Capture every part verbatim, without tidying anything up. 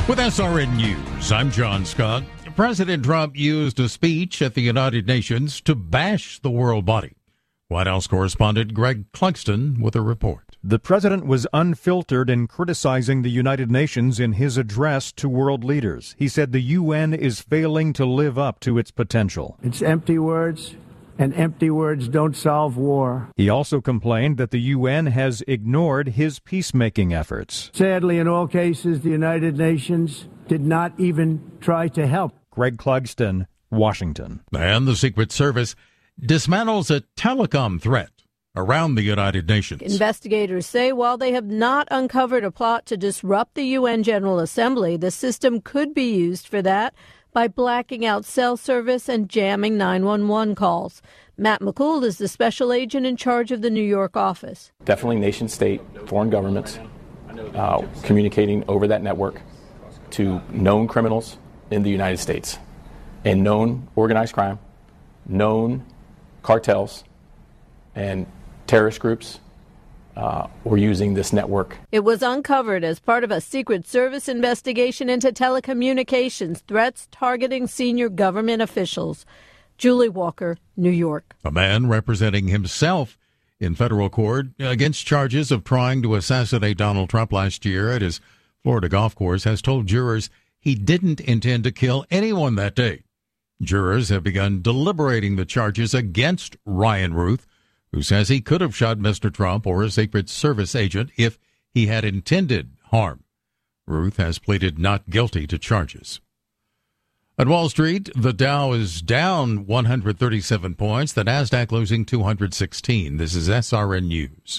With S R N News, I'm John Scott. President Trump used a speech at the United Nations to bash the world body. White House correspondent Greg Clugston with a report. The president was unfiltered in criticizing the United Nations in his address to world leaders. He said the U N is failing to live up to its potential. It's empty words, and empty words don't solve war. He also complained that the U N has ignored his peacemaking efforts. Sadly, in all cases, the United Nations did not even try to help. Greg Clugston, Washington. And the Secret Service dismantles a telecom threat around the United Nations. Investigators say while they have not uncovered a plot to disrupt the U N General Assembly, the system could be used for that by blacking out cell service and jamming nine one one calls. Matt McCool is the special agent in charge of the New York office. Definitely nation state, foreign governments uh, communicating over that network to known criminals in the United States and known organized crime, known cartels, and terrorist groups uh, were using this network. It was uncovered as part of a Secret Service investigation into telecommunications threats targeting senior government officials. Julie Walker, New York. A man representing himself in federal court against charges of trying to assassinate Donald Trump last year at his Florida golf course has told jurors he didn't intend to kill anyone that day. Jurors have begun deliberating the charges against Ryan Ruth, who says he could have shot Mister Trump or a Secret Service agent if he had intended harm. Ruth has pleaded not guilty to charges. At Wall Street, the Dow is down one hundred thirty-seven points, the Nasdaq losing two hundred sixteen. This is S R N News.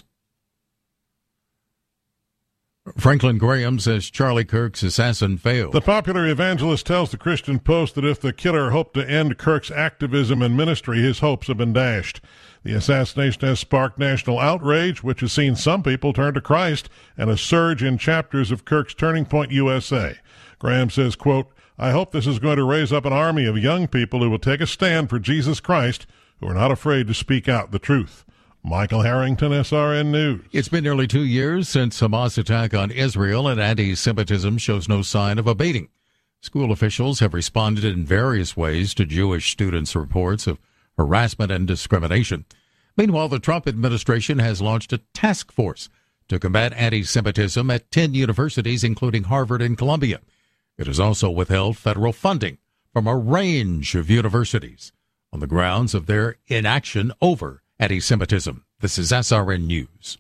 Franklin Graham says Charlie Kirk's assassin failed. The popular evangelist tells the Christian Post that if the killer hoped to end Kirk's activism and ministry, his hopes have been dashed. The assassination has sparked national outrage, which has seen some people turn to Christ, and a surge in chapters of Kirk's Turning Point U S A. Graham says, quote, I hope this is going to raise up an army of young people who will take a stand for Jesus Christ, who are not afraid to speak out the truth. Michael Harrington, S R N News. It's been nearly two years since Hamas' attack on Israel, and anti-Semitism shows no sign of abating. School officials have responded in various ways to Jewish students' reports of harassment and discrimination. Meanwhile, the Trump administration has launched a task force to combat anti-Semitism at ten universities, including Harvard and Columbia. It has also withheld federal funding from a range of universities on the grounds of their inaction over anti-Semitism. This is S R N News.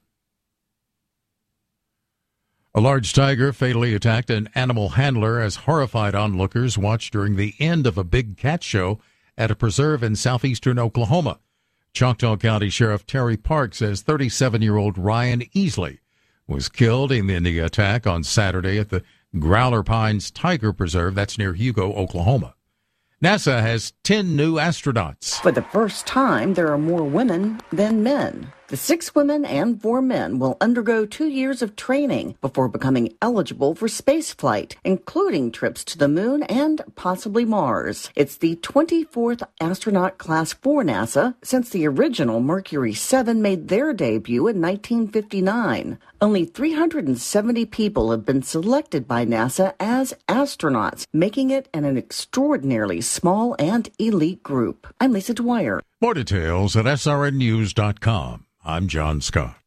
A large tiger fatally attacked an animal handler as horrified onlookers watched during the end of a big cat show at a preserve in southeastern Oklahoma. Choctaw County Sheriff Terry Park says thirty-seven-year-old Ryan Easley was killed in the attack on Saturday at the Growler Pines Tiger Preserve. That's near Hugo, Oklahoma. NASA has ten new astronauts. For the first time, there are more women than men. The six women and four men will undergo two years of training before becoming eligible for spaceflight, including trips to the moon and possibly Mars. It's the twenty-fourth astronaut class for NASA since the original Mercury seven made their debut in nineteen fifty-nine. Only three hundred seventy people have been selected by NASA as astronauts, making it an extraordinarily small and elite group. I'm Lisa Dwyer. More details at S R N news dot com. I'm John Scott.